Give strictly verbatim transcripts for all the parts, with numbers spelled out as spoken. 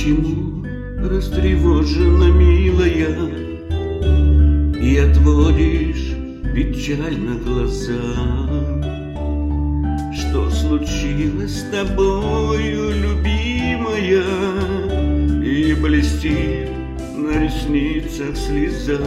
Почему растревожена, милая, и отводишь печально глаза? Что случилось с тобою, любимая, и блестит на ресницах слеза?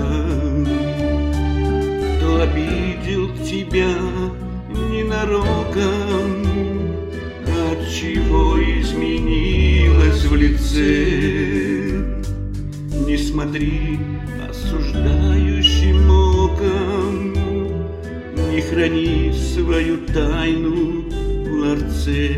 Кто обидел тебя ненароком? Отчего изменилась в лице? Не смотри осуждающим оком, не храни свою тайну в ларце.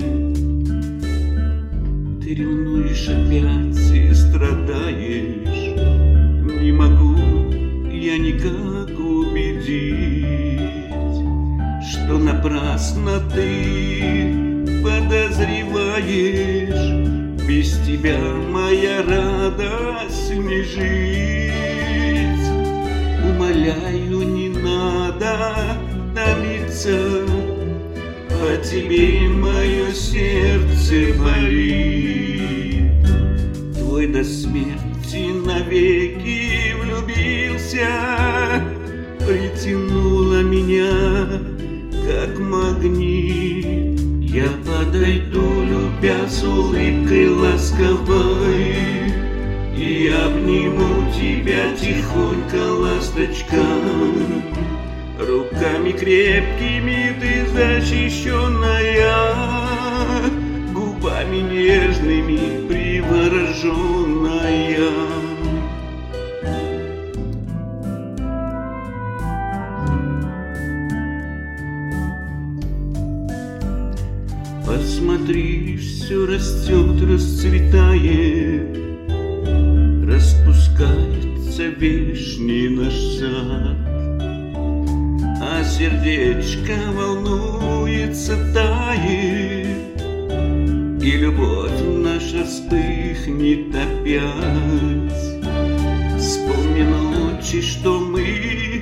Ты ревнуешь опять и страдаешь, не могу я никак убедить, что напрасно ты подозреваешь. Без тебя моя радость не жить. Умоляю, не надо томиться, по тебе мое сердце болит. Твой до смерти навеки влюбился, притянула меня как магнит. Я подойду, любя, с улыбкой ласковой, и обниму тебя тихонько, ласточка. Руками крепкими ты защищенная, губами нежными привороженная. Посмотри, все растет, расцветает, распускается вешний наш сад, а сердечко волнуется, тает, и любовь наша вспыхнет опять. Вспомни ночи, что мы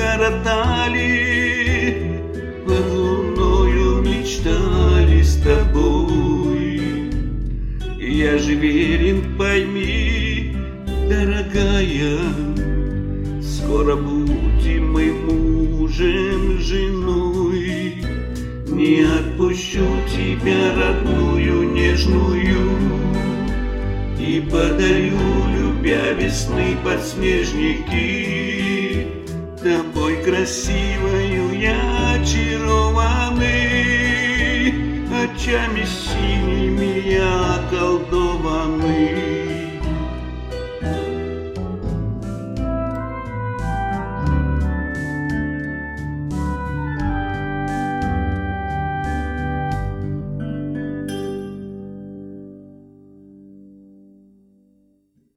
коротали, под луною мечтали с тобой. Я же верен, пойми, дорогая, скоро будем мы мужем, женой. Не отпущу тебя, родную, нежную, и подарю, любя, весны подснежники. Тобой красивою я очарованный, очами синими я околдованный.